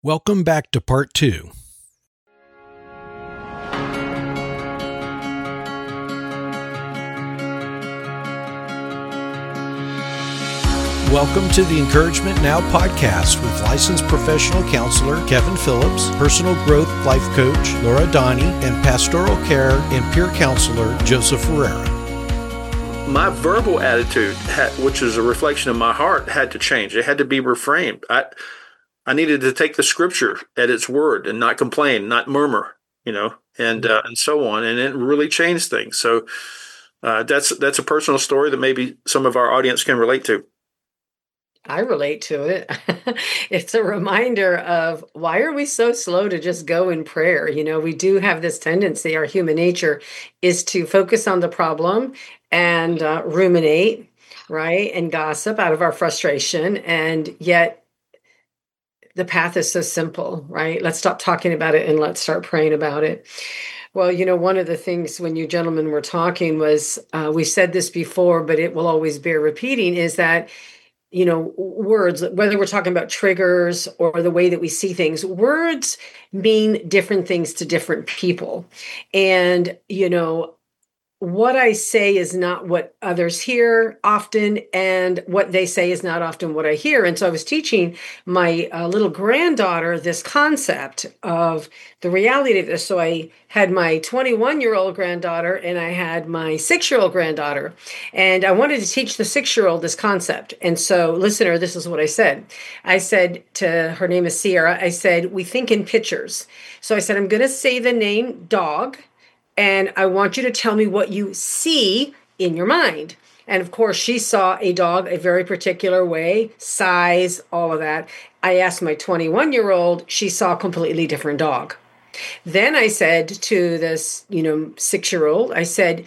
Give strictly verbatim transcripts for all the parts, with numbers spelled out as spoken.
Welcome back to part two. Welcome to the Encouragement Now podcast with licensed professional counselor Kevin Phillips, personal growth life coach Laura Donnie, and pastoral care and peer counselor Joseph Ferreira. My verbal attitude, had, which is a reflection of my heart, had to change. It had to be reframed. I I needed to take the scripture at its word and not complain, not murmur, you know, and uh, and so on. And it really changed things. So uh, that's that's a personal story that maybe some of our audience can relate to. I relate to it. It's a reminder of why are we so slow to just go in prayer? You know, we do have this tendency, our human nature is to focus on the problem and uh, ruminate, right? And gossip out of our frustration. And yet the path is so simple, right? Let's stop talking about it and let's start praying about it. Well, you know, one of the things when you gentlemen were talking was, uh, we said this before, but it will always bear repeating, is that you know, words, whether we're talking about triggers or the way that we see things, words mean different things to different people. And, you know, what I say is not what others hear often, and what they say is not often what I hear. And so I was teaching my uh, little granddaughter this concept of the reality of this. So I had my twenty-one-year-old granddaughter and I had my six-year-old granddaughter. And I wanted to teach the six-year-old this concept. And so, listener, this is what I said. I said to her, name is Sierra, I said, we think in pictures. So I said, I'm going to say the name dog, and I want you to tell me what you see in your mind. And of course, she saw a dog a very particular way, size, all of that. I asked my twenty-one-year-old, she saw a completely different dog. Then I said to this, you know, six-year-old, I said,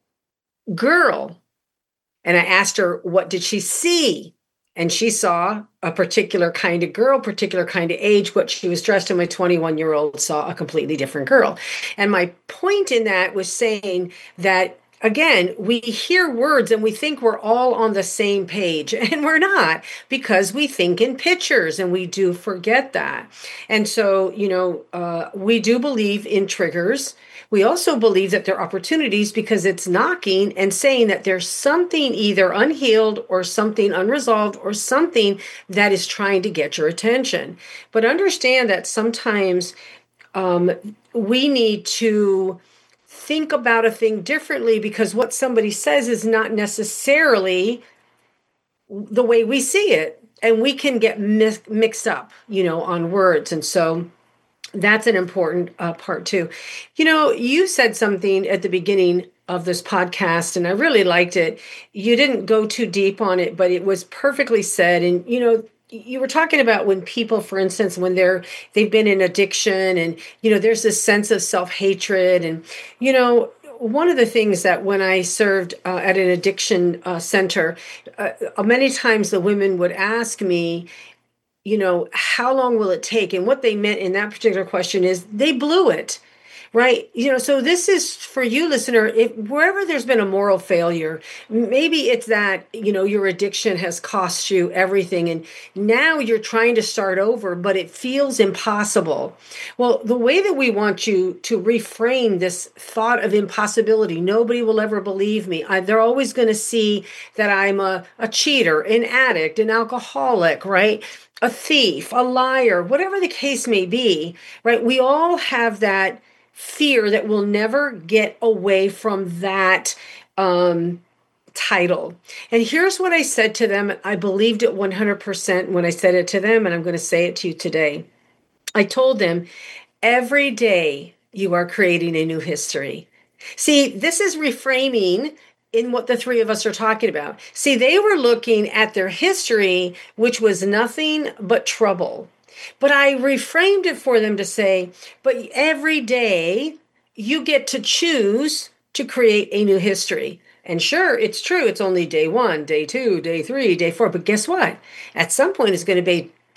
girl. And I asked her, what did she see? And she saw a particular kind of girl, particular kind of age, what she was dressed in. My twenty-one-year-old saw a completely different girl. And my point in that was saying that, again, we hear words and we think we're all on the same page, and we're not, because we think in pictures, and we do forget that. And so, you know, uh, we do believe in triggers. We also believe that there are opportunities, because it's knocking and saying that there's something either unhealed or something unresolved or something that is trying to get your attention. But understand that sometimes um, we need to think about a thing differently, because what somebody says is not necessarily the way we see it. And we can get mi- mixed up, you know, on words. And so that's an important uh, part too. You know, you said something at the beginning of this podcast, and I really liked it. You didn't go too deep on it, but it was perfectly said. And, you know, you were talking about when people, for instance, when they're, they've been in addiction, and, you know, there's this sense of self-hatred. And, you know, one of the things that when I served uh, at an addiction uh, center, uh, many times the women would ask me, you know, how long will it take? And what they meant in that particular question is they blew it, right? You know, so this is for you, listener, if wherever there's been a moral failure, maybe it's that, you know, your addiction has cost you everything, and now you're trying to start over, but it feels impossible. Well, the way that we want you to reframe this thought of impossibility, nobody will ever believe me. I, they're always going to see that I'm a, a cheater, an addict, an alcoholic, right? A thief, a liar, whatever the case may be, right? We all have that fear that we'll never get away from that um, title. And here's what I said to them. I believed it one hundred percent when I said it to them, and I'm going to say it to you today. I told them, every day you are creating a new history. See, this is reframing in what the three of us are talking about. See, they were looking at their history, which was nothing but trouble. But I reframed it for them to say, but every day you get to choose to create a new history. And sure, it's true. It's only day one, day two, day three, day four. But guess what? At some point, it's going to be, be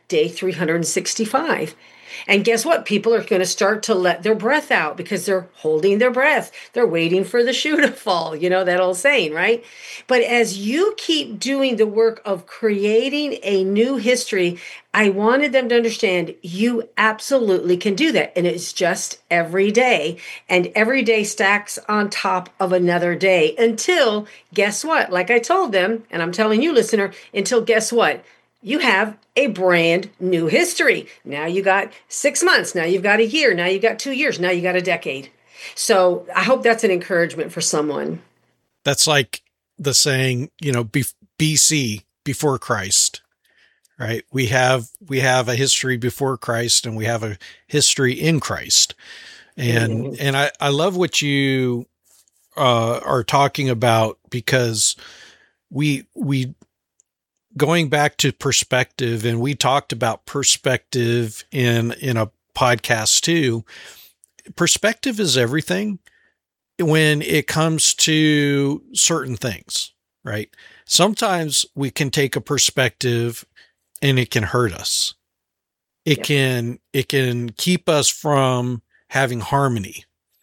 day three hundred sixty-five. And guess what? People are going to start to let their breath out because they're holding their breath. They're waiting for the shoe to fall. You know, that old saying, right? But as you keep doing the work of creating a new history, I wanted them to understand you absolutely can do that. And it's just every day. And every day stacks on top of another day until, guess what? Like I told them, and I'm telling you, listener, until guess what? You have a brand new history. Now you got six months. Now you've got a year. Now you've got two years. Now you got a decade. So I hope that's an encouragement for someone. That's like the saying, you know, B C, before Christ, right? We have, we have a history before Christ and we have a history in Christ. And, mm-hmm. and I, I love what you uh, are talking about, because we, we, going back to perspective, and we talked about perspective in, in a podcast too. Perspective is everything when it comes to certain things, right? Sometimes we can take a perspective and it can hurt us. It yeah. can, it can keep us from having harmony.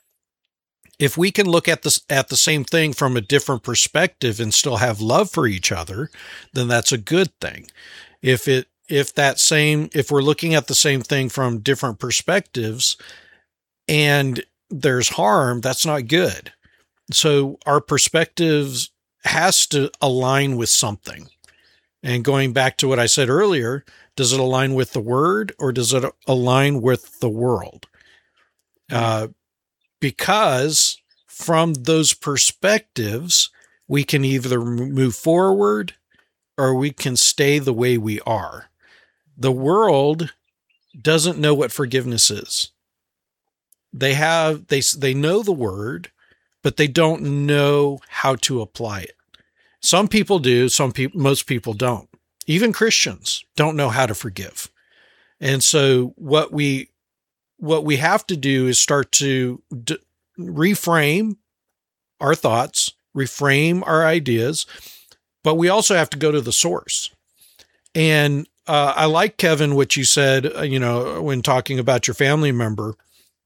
If we can look at this, at the same thing from a different perspective and still have love for each other, then that's a good thing. If it, if that same, if we're looking at the same thing from different perspectives and there's harm, that's not good. So our perspectives has to align with something. And going back to what I said earlier, does it align with the word or does it align with the world? Uh, Because from those perspectives, we can either move forward or we can stay the way we are. The world doesn't know what forgiveness is. They have, they, they know the word, but they don't know how to apply it. Some people do. Some people, most people don't. Even Christians don't know how to forgive. And so what we, What we have to do is start to d- reframe our thoughts, reframe our ideas, but we also have to go to the source. And uh, I like, Kevin, what you said, uh, you know, when talking about your family member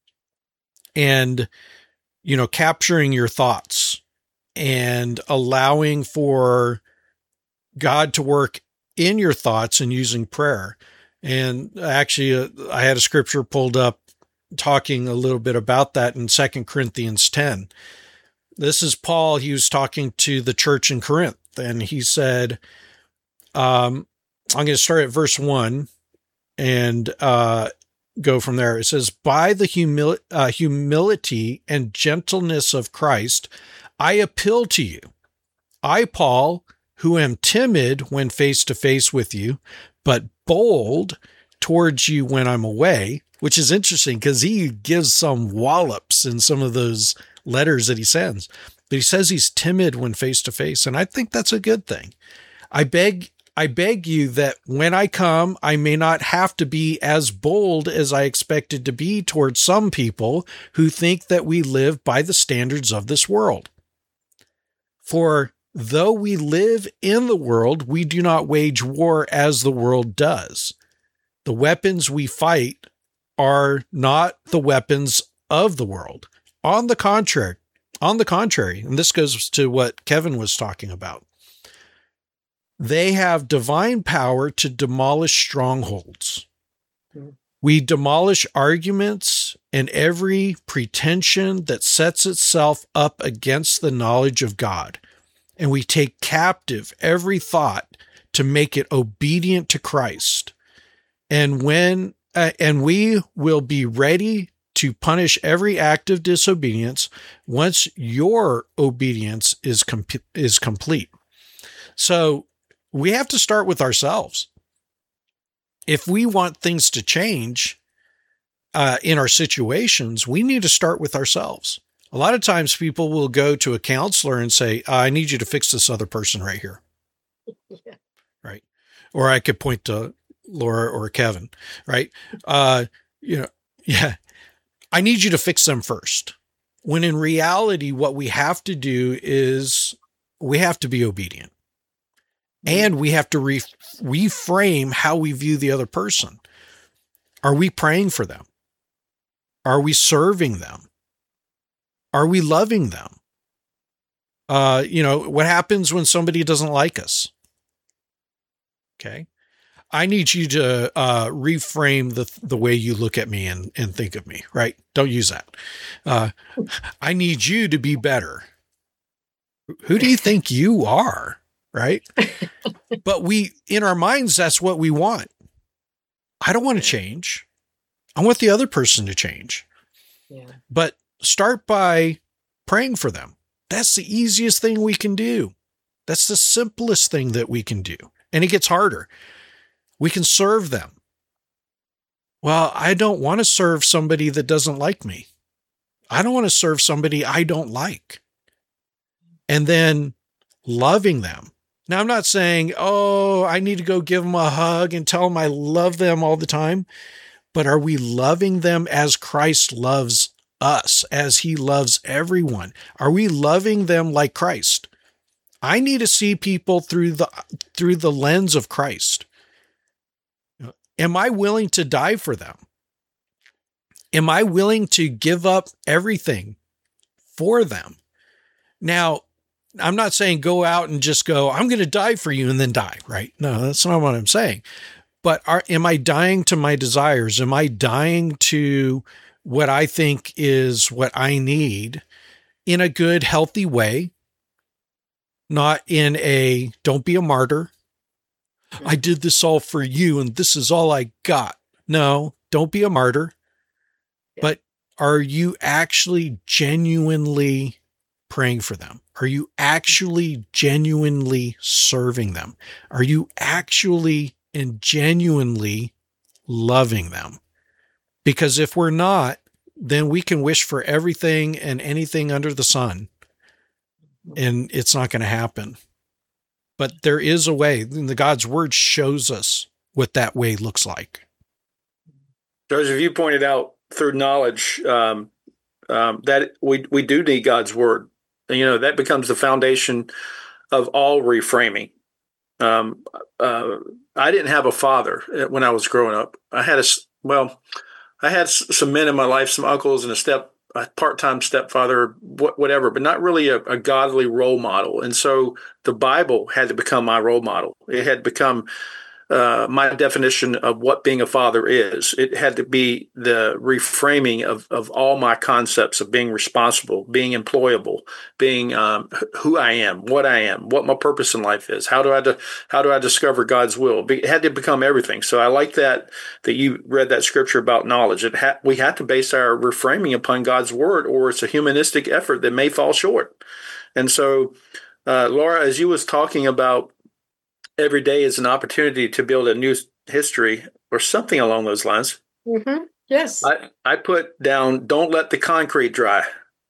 and, you know, capturing your thoughts and allowing for God to work in your thoughts and using prayer. And actually, uh, I had a scripture pulled up talking a little bit about that in Second Corinthians ten. This is Paul. He was talking to the church in Corinth, and he said, um, I'm going to start at verse one and uh, go from there. It says, by the humil- uh, humility and gentleness of Christ, I appeal to you. I, Paul, who am timid when face to face with you, but bold towards you when I'm away, which is interesting because he gives some wallops in some of those letters that he sends, but he says he's timid when face to face. And I think that's a good thing. I beg, I beg you that when I come, I may not have to be as bold as I expected to be towards some people who think that we live by the standards of this world. For though we live in the world, we do not wage war as the world does. The weapons we fight are not the weapons of the world. On the contrary, on the contrary, and this goes to what Kevin was talking about, they have divine power to demolish strongholds. We demolish arguments and every pretension that sets itself up against the knowledge of God. And we take captive every thought to make it obedient to Christ. And when uh, and we will be ready to punish every act of disobedience once your obedience is com- is complete. So we have to start with ourselves. If we want things to change uh, in our situations, we need to start with ourselves. A lot of times people will go to a counselor and say, I need you to fix this other person right here. Yeah. Right. Or I could point to Laura or Kevin, right? Uh, you know, yeah, I need you to fix them first. When in reality, what we have to do is we have to be obedient. And we have to re- reframe how we view the other person. Are we praying for them? Are we serving them? Are we loving them? Uh, you know, what happens when somebody doesn't like us? Okay. I need you to uh, reframe the the way you look at me and, and think of me, right? Don't use that. Uh, I need you to be better. Who do you think you are, right? But we, in our minds, that's what we want. I don't want to change. I want the other person to change. Yeah. But start by praying for them. That's the easiest thing we can do. That's the simplest thing that we can do. And it gets harder. We can serve them. Well, I don't want to serve somebody that doesn't like me. I don't want to serve somebody I don't like. And then loving them. Now, I'm not saying, oh, I need to go give them a hug and tell them I love them all the time. But are we loving them as Christ loves us, as he loves everyone? Are we loving them like Christ? I need to see people through the through the lens of Christ. Am I willing to die for them? Am I willing to give up everything for them? Now, I'm not saying go out and just go, I'm going to die for you and then die, right? No, that's not what I'm saying. But are, am I dying to my desires? Am I dying to what I think is what I need in a good, healthy way? Not in a, don't be a martyr. I did this all for you and this is all I got. No, don't be a martyr. Yeah. But are you actually genuinely praying for them? Are you actually genuinely serving them? Are you actually and genuinely loving them? Because if we're not, then we can wish for everything and anything under the sun, and it's not going to happen. But there is a way, and the God's word shows us what that way looks like. Joseph, you pointed out through knowledge um, um, that we we do need God's word. And, you know, that becomes the foundation of all reframing. Um, uh, I didn't have a father when I was growing up. I had a, well, I had some men in my life, some uncles and a step, a part-time stepfather, whatever, but not really a, a godly role model. And so the Bible had to become my role model. It had become uh, my definition of what being a father is. It had to be the reframing of, of all my concepts of being responsible, being employable, being um, who I am, what I am, what my purpose in life is. How do I do, how do I discover God's will? It had to become everything. So I like that that you read that scripture about knowledge. It ha- we have to base our reframing upon God's word, or it's a humanistic effort that may fall short. And so, uh, Laura, as you was talking about every day is an opportunity to build a new history or something along those lines. Mm-hmm. Yes. I, I put down, don't let the concrete dry.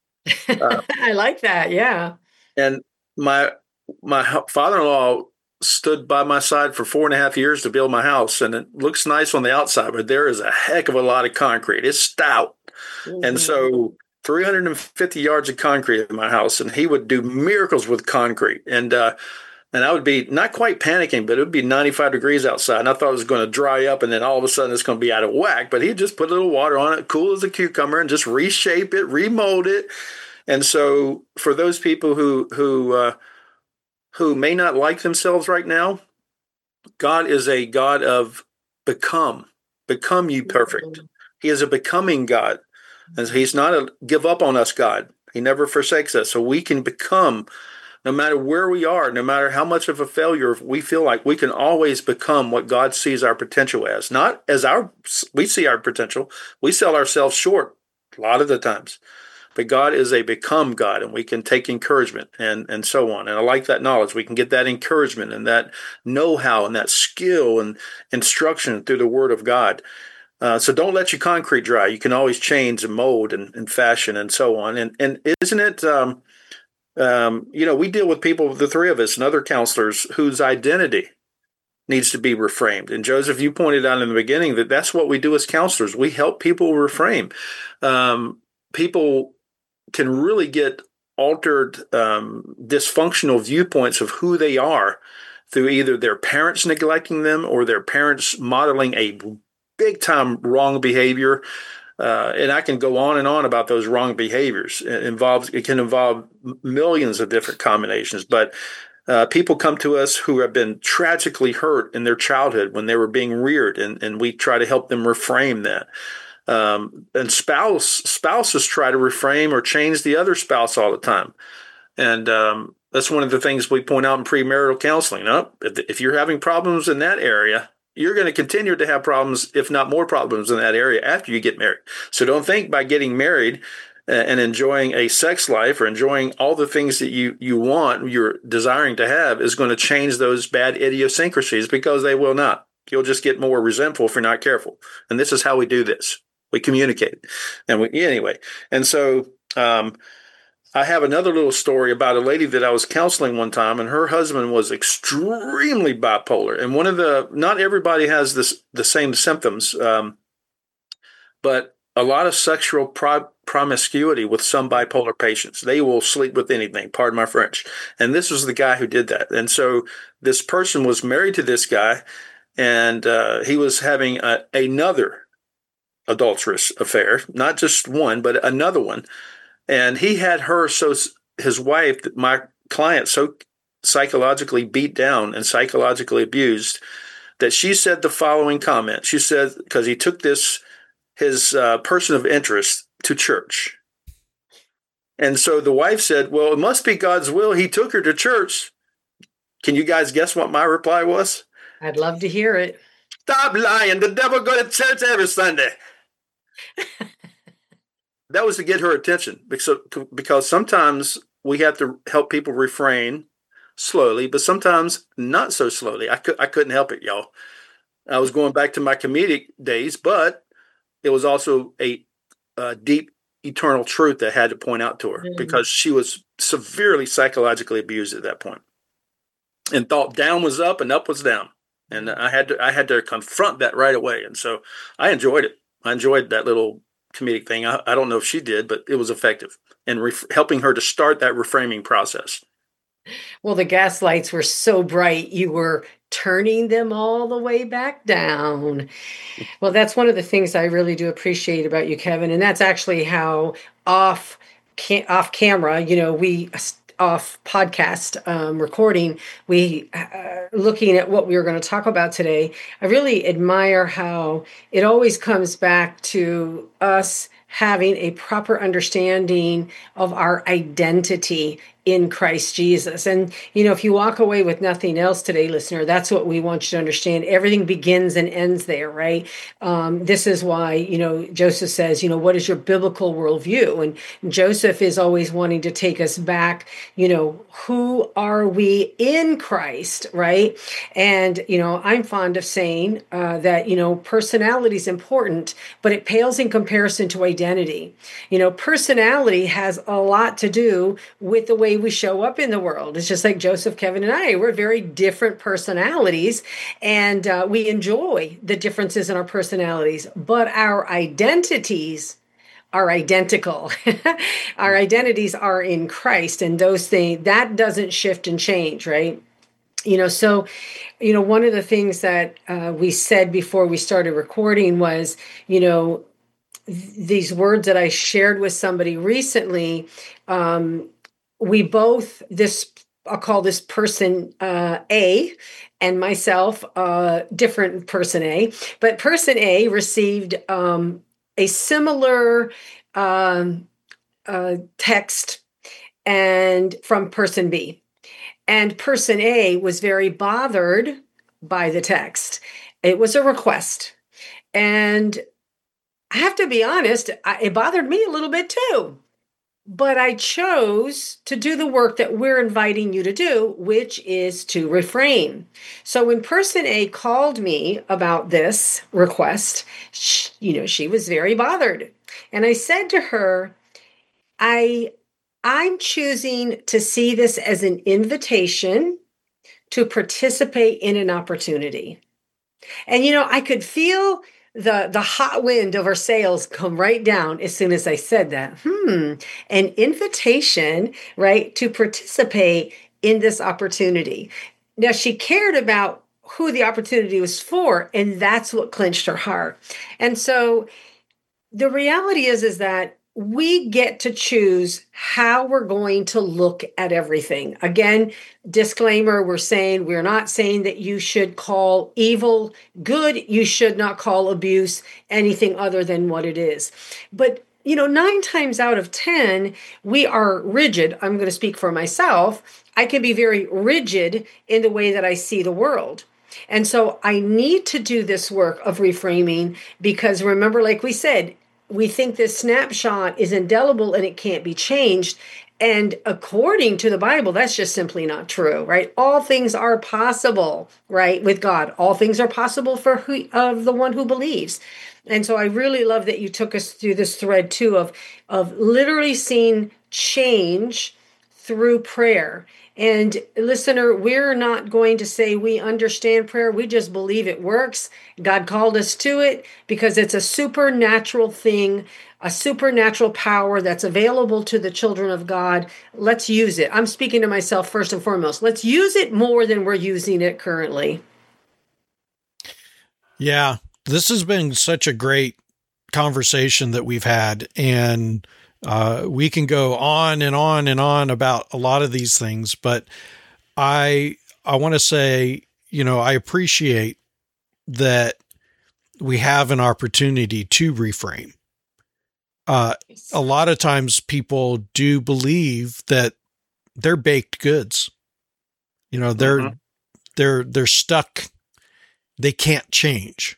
Uh, I like that. Yeah. And my my father-in-law stood by my side for four and a half years to build my house. And it looks nice on the outside, but there is a heck of a lot of concrete. It's stout. Mm-hmm. And so three hundred fifty yards of concrete in my house. And he would do miracles with concrete. And, uh, And I would be not quite panicking, but it would be ninety-five degrees outside. And I thought it was going to dry up, and then all of a sudden it's going to be out of whack. But he'd just put a little water on it, cool as a cucumber, and just reshape it, remold it. And so for those people who who uh, who may not like themselves right now, God is a God of become. Become you perfect. He is a becoming God. And he's not a give up on us God. He never forsakes us. So we can become. No matter where we are, no matter how much of a failure we feel like, we can always become what God sees our potential as. Not as our, we see our potential. We sell ourselves short a lot of the times. But God is a become God, and we can take encouragement and, and so on. And I like that knowledge. We can get that encouragement and that know-how and that skill and instruction through the Word of God. Uh, so don't let your concrete dry. You can always change and mold and, and fashion and so on. And, and isn't it... Um, Um, you know, we deal with people, the three of us and other counselors, whose identity needs to be reframed. And Joseph, you pointed out in the beginning that that's what we do as counselors. We help people reframe. Um, people can really get altered, um, dysfunctional viewpoints of who they are through either their parents neglecting them or their parents modeling a big time wrong behavior. Uh, and I can go on and on about those wrong behaviors. It involves, it can involve millions of different combinations, but uh, people come to us who have been tragically hurt in their childhood when they were being reared, and, and we try to help them reframe that. Um, and spouse spouses try to reframe or change the other spouse all the time. And um, that's one of the things we point out in premarital counseling. Oh, if, if you're having problems in that area, you're going to continue to have problems, if not more problems in that area after you get married. So don't think by getting married and enjoying a sex life or enjoying all the things that you, you want, you're desiring to have, is going to change those bad idiosyncrasies, because they will not. You'll just get more resentful if you're not careful. And this is how we do this. We communicate. And we, anyway, and so um, I have another little story about a lady that I was counseling one time, and her husband was extremely bipolar. And one of the, not everybody has this the same symptoms, um, but a lot of sexual pro- promiscuity with some bipolar patients. They will sleep with anything, pardon my French. And this was the guy who did that. And so this person was married to this guy, and uh, he was having a, another adulterous affair, not just one, but another one. And he had her, so his wife, my client, so psychologically beat down and psychologically abused that she said the following comment. She said, because he took this, his uh, person of interest to church. And so the wife said, well, it must be God's will. He took her to church. Can you guys guess what my reply was? I'd love to hear it. Stop lying. The devil go to church every Sunday. That was to get her attention, because, because sometimes we have to help people refrain slowly, but sometimes not so slowly. I, could, I couldn't help it, y'all. I was going back to my comedic days, but it was also a, a deep, eternal truth that I had to point out to her, mm-hmm. because she was severely psychologically abused at that point, and thought down was up and up was down. And I had to I had to confront that right away. And so I enjoyed it. I enjoyed that little comedic thing. I, I don't know if she did, but it was effective in ref- helping her to start that reframing process. Well, the gas lights were so bright, you were turning them all the way back down. Well, that's one of the things I really do appreciate about you, Kevin. And that's actually how off, ca- off camera, you know, we... off podcast um, recording, we uh, looking at what we were going to talk about today. I really admire how it always comes back to us having a proper understanding of our identity in Christ Jesus. And, you know, if you walk away with nothing else today, listener, that's what we want you to understand. Everything begins and ends there, right? Um, this is why, you know, Joseph says, you know, what is your biblical worldview? And Joseph is always wanting to take us back, you know, who are we in Christ, right? And, you know, I'm fond of saying uh, that, you know, personality is important, but it pales in comparison to identity. You know, personality has a lot to do with the way we show up in the world. It's just like Joseph, Kevin, and I. We're very different personalities, and uh, we enjoy the differences in our personalities, but our identities are identical. Our identities are in Christ, and those things, that doesn't shift and change, right? You know, so, you know, one of the things that uh, we said before we started recording was, you know, th- these words that I shared with somebody recently, um, we both, this, I'll call this person uh, A, and myself, uh, different person A, but person A received um, a similar um, uh, text and from person B. And person A was very bothered by the text. It was a request. And I have to be honest, I, it bothered me a little bit too. But I chose to do the work that we're inviting you to do, which is to refrain. So when person A called me about this request, she, you know, she was very bothered. And I said to her, I, I'm choosing to see this as an invitation to participate in an opportunity. And, you know, I could feel the the hot wind of our sails come right down as soon as I said that. Hmm, an invitation, right, to participate in this opportunity. Now, she cared about who the opportunity was for, and that's what clinched her heart. And so the reality is, is that we get to choose how we're going to look at everything. Again, disclaimer, we're saying, we're not saying that you should call evil good. You should not call abuse anything other than what it is. But, you know, nine times out of ten, we are rigid. I'm going to speak for myself. I can be very rigid in the way that I see the world. And so I need to do this work of reframing, because remember, like we said, we think this snapshot is indelible and it can't be changed. And according to the Bible, that's just simply not true, right? All things are possible, right? With God, all things are possible for who, of the one who believes. And so I really love that you took us through this thread too of, of literally seeing change through prayer. And listener, we're not going to say we understand prayer. We just believe it works. God called us to it because it's a supernatural thing, a supernatural power that's available to the children of God. Let's use it. I'm speaking to myself first and foremost. Let's use it more than we're using it currently. Yeah, this has been such a great conversation that we've had. And Uh, we can go on and on and on about a lot of these things, but I, I want to say, you know, I appreciate that we have an opportunity to reframe. Uh, a lot of times people do believe that they're baked goods. You know, they're, mm-hmm. they're, they're stuck. They can't change.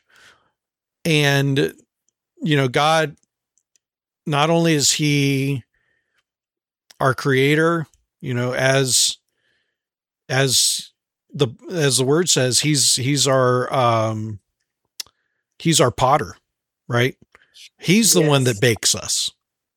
And, you know, God, not only is he our creator, you know, as, as the, as the word says, he's, he's our, um, he's our potter, right? He's the yes. one that bakes us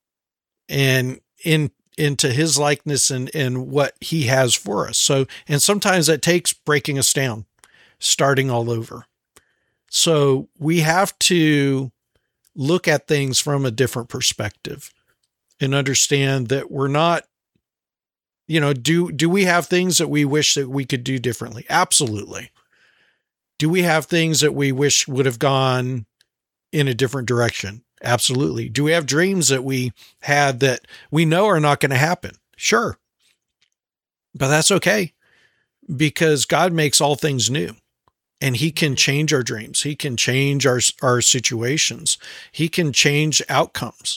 and in, into his likeness and, and what he has for us. So, and sometimes that takes breaking us down, starting all over. So we have to look at things from a different perspective and understand that we're not, you know, do, do we have things that we wish that we could do differently? Absolutely. Do we have things that we wish would have gone in a different direction? Absolutely. Do we have dreams that we had that we know are not going to happen? Sure. But that's okay, because God makes all things new. And he can change our dreams. He can change our, our situations. He can change outcomes.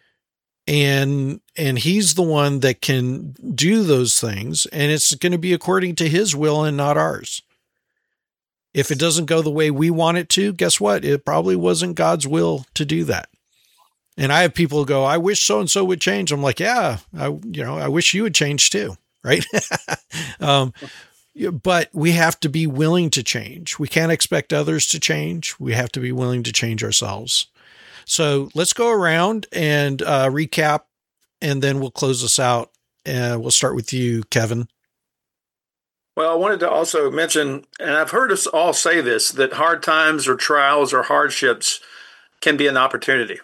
And, and he's the one that can do those things. And it's going to be according to his will and not ours. If it doesn't go the way we want it to, guess what? It probably wasn't God's will to do that. And I have people go, I wish so-and-so would change. I'm like, yeah, I, you know, I wish you would change too. Right. um, But we have to be willing to change. We can't expect others to change. We have to be willing to change ourselves. So let's go around and uh, recap, and then we'll close this out. And we'll start with you, Kevin. Well, I wanted to also mention, and I've heard us all say this, that hard times or trials or hardships can be an opportunity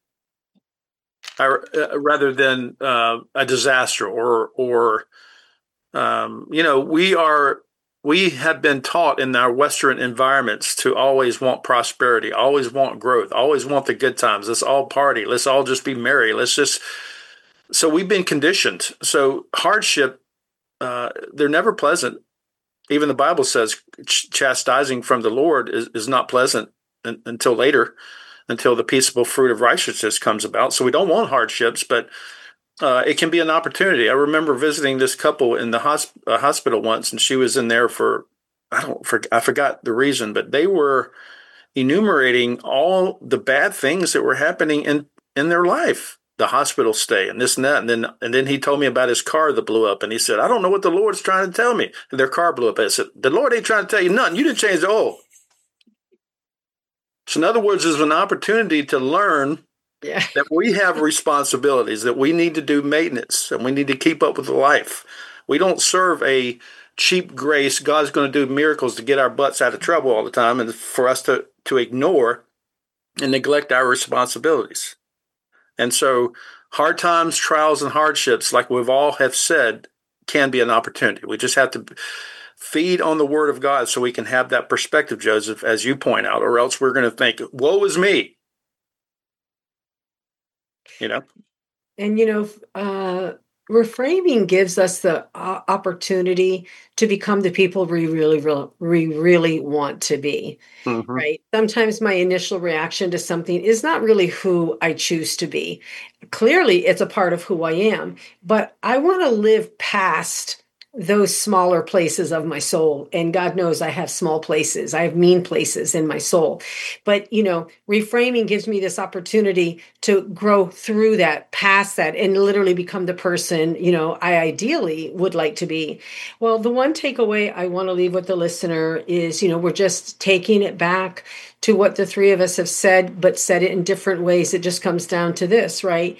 uh, rather than uh, a disaster or, or, Um, you know, we are, we have been taught in our Western environments to always want prosperity, always want growth, always want the good times. Let's all party. Let's all just be merry. Let's just, so we've been conditioned. So hardship, uh, they're never pleasant. Even the Bible says ch- chastising from the Lord is, is not pleasant un- until later, until the peaceable fruit of righteousness comes about. So we don't want hardships, but Uh, it can be an opportunity. I remember visiting this couple in the hosp- uh, hospital once, and she was in there for, I don't, for, I forgot the reason, but they were enumerating all the bad things that were happening in, in their life, the hospital stay and this and that. And then, and then he told me about his car that blew up, and he said, I don't know what the Lord's trying to tell me. And their car blew up. I said, the Lord ain't trying to tell you nothing. You didn't change the oil. So in other words, there's an opportunity to learn Yeah. that we have responsibilities, that we need to do maintenance, and we need to keep up with life. We don't serve a cheap grace. God's going to do miracles to get our butts out of trouble all the time, and for us to, to ignore and neglect our responsibilities. And so hard times, trials, and hardships, like we've all have said, can be an opportunity. We just have to feed on the Word of God so we can have that perspective, Joseph, as you point out, or else we're going to think, woe is me. You know? And, you know, uh, reframing gives us the uh, opportunity to become the people we really, really, we really want to be, Mm-hmm. right? Sometimes my initial reaction to something is not really who I choose to be. Clearly, it's a part of who I am, but I want to live past those smaller places of my soul. And God knows I have small places. I have mean places in my soul. But, you know, reframing gives me this opportunity to grow through that, past that, and literally become the person, you know, I ideally would like to be. Well, the one takeaway I want to leave with the listener is, you know, we're just taking it back to what the three of us have said, but said it in different ways. It just comes down to this, right?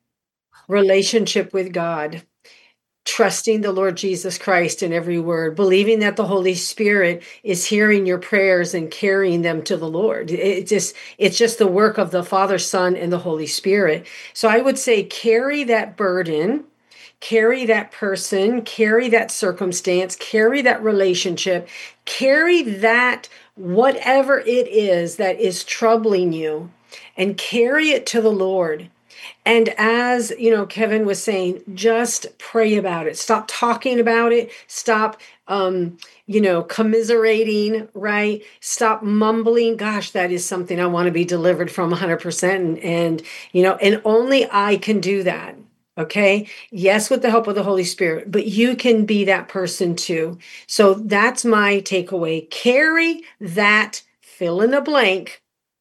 Relationship with God. Trusting the Lord Jesus Christ in every word, believing that the Holy Spirit is hearing your prayers and carrying them to the Lord. It just, it's just the work of the Father, Son, and the Holy Spirit. So I would say carry that burden, carry that person, carry that circumstance, carry that relationship, carry that whatever it is that is troubling you, and carry it to the Lord. And as, you know, Kevin was saying, just pray about it. Stop talking about it. Stop, um, you know, commiserating, right? Stop mumbling. Gosh, that is something I want to be delivered from one hundred percent. And, and, you know, and only I can do that. Okay. Yes, with the help of the Holy Spirit, but you can be that person too. So that's my takeaway. Carry that fill in the blank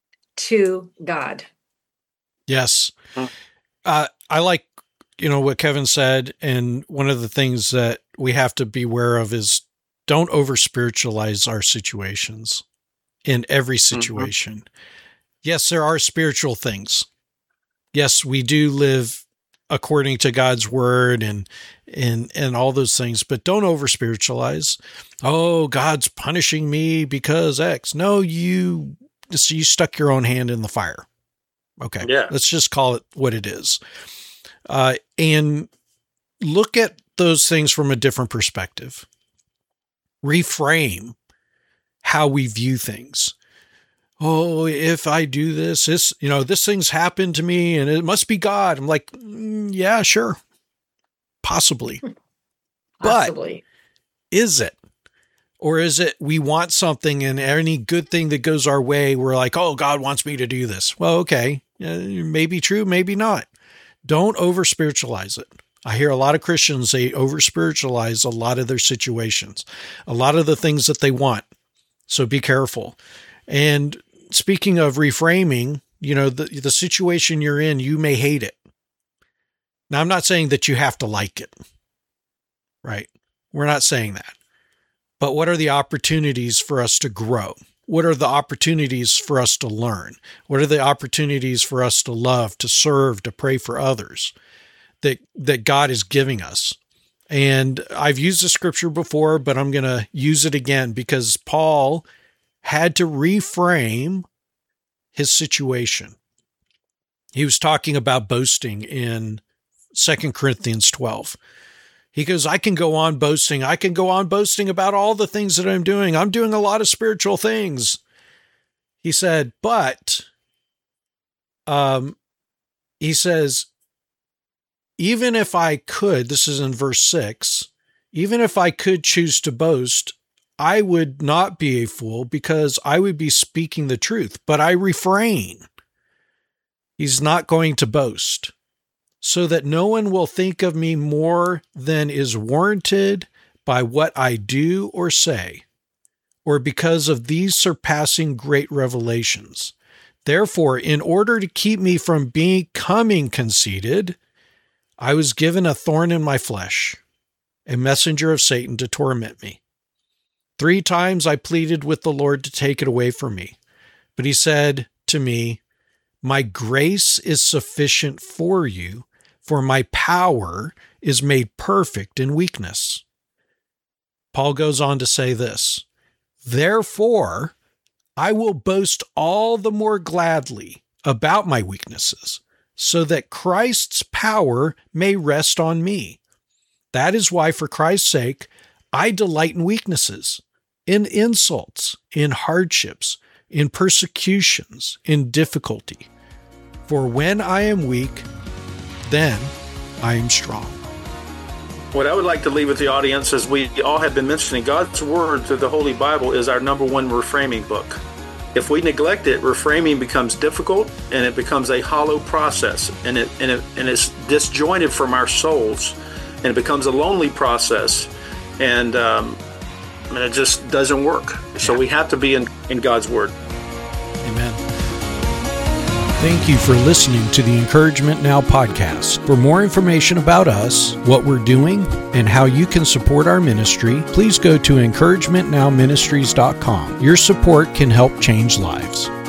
to God. Yes. Uh, I like, you know, what Kevin said. And one of the things that we have to be aware of is don't over spiritualize our situations in every situation. Mm-hmm. Yes, there are spiritual things. Yes, we do live according to God's word and, and, and all those things, but don't over spiritualize. Oh, God's punishing me because X. No, you, you stuck your own hand in the fire. Okay. Yeah. Let's just call it what it is. Uh, and look at those things from a different perspective. Reframe how we view things. Oh, if I do this, this, you know, this thing's happened to me and it must be God. I'm like, mm, yeah, sure. Possibly. Possibly. But is it? Or is it we want something and any good thing that goes our way, we're like, oh, God wants me to do this. Well, okay. Uh, maybe true, maybe not. Don't over spiritualize it. I hear a lot of Christians, they over spiritualize a lot of their situations, a lot of the things that they want. So be careful. And speaking of reframing, you know, the, the situation you're in, you may hate it. Now, I'm not saying that you have to like it, right? We're not saying that. But what are the opportunities for us to grow? What are the opportunities for us to learn? What are the opportunities for us to love, to serve, to pray for others that, that God is giving us? And I've used the scripture before, but I'm going to use it again because Paul had to reframe his situation. He was talking about boasting in Second Corinthians twelve. He goes, I can go on boasting. I can go on boasting about all the things that I'm doing. I'm doing a lot of spiritual things. He said, but um, he says, even if I could, this is in verse six, even if I could choose to boast, I would not be a fool because I would be speaking the truth, but I refrain. He's not going to boast, so that no one will think of me more than is warranted by what I do or say, or because of these surpassing great revelations. Therefore, in order to keep me from becoming conceited, I was given a thorn in my flesh, a messenger of Satan to torment me. Three times I pleaded with the Lord to take it away from me, but he said to me, my grace is sufficient for you, for my power is made perfect in weakness. Paul goes on to say this, therefore, I will boast all the more gladly about my weaknesses, so that Christ's power may rest on me. That is why, for Christ's sake, I delight in weaknesses, in insults, in hardships, in persecutions, in difficulty. For when I am weak, then I am strong. What I would like to leave with the audience, as we all have been mentioning, God's Word through the Holy Bible is our number one reframing book. If we neglect it, reframing becomes difficult and it becomes a hollow process, and it and it and it's disjointed from our souls, and it becomes a lonely process, and um, and it just doesn't work. So we have to be in, in God's Word. Amen. Thank you for listening to the Encouragement Now podcast. For more information about us, what we're doing, and how you can support our ministry, please go to encouragement now ministries dot com. Your support can help change lives.